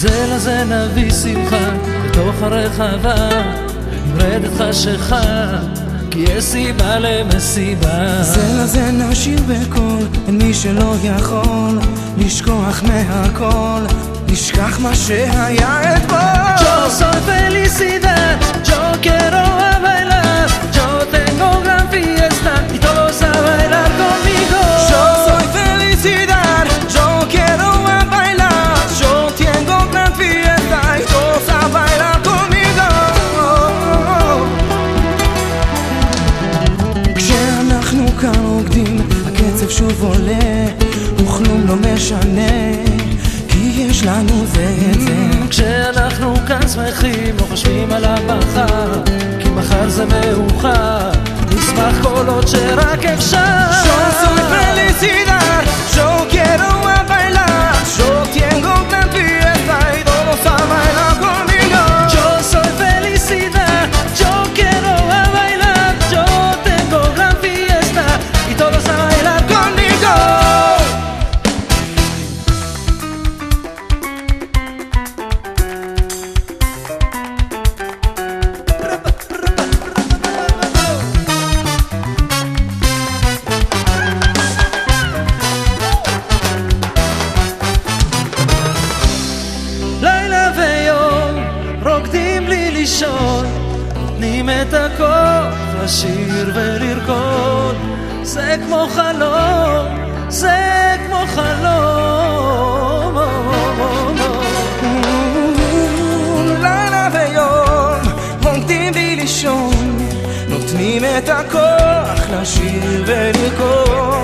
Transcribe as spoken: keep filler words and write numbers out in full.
זה לזה נביא שמחה בתוך הרחבה, נרד את חשיכה, כי יש סיבה למסיבה. זה לזה נשיר בקול, אין מי שלא יכול לשכוח מהכל, נשכח מה שהיה אתמול. Yo soy felicidad, yo quiero a bailar, yo tengo gran fiesta y todos a bailar conmigo. Yo soy felicidad, yo quiero a bailar, yo tengo gran fiesta y todos a bailar conmigo. כשאנחנו כאן רוקדים, הקצב שוב עולה, וכלום לא משנה, כי יש לנו זה את זה. כשאנחנו כאן שמחים, לא חושבים על המחר, כי מחר זה מאוחר, נשמח כל עוד שרק אפשר. Yo soy felicidad, yo quiero a bailar, yo tengo gran fiesta y todos a bailar conmigo. Yo soy felicidad, yo quiero a bailar, yo tengo gran fiesta y todos a bailar conmigo. לילה ויום רוקדים בלי לישון, נותנים את הכוח לשיר ולרקוד. זה כמו חלום, זה כמו חלום. לילה ויום רוקדים בלי לישון, נותנים את הכוח לשיר ולרקוד.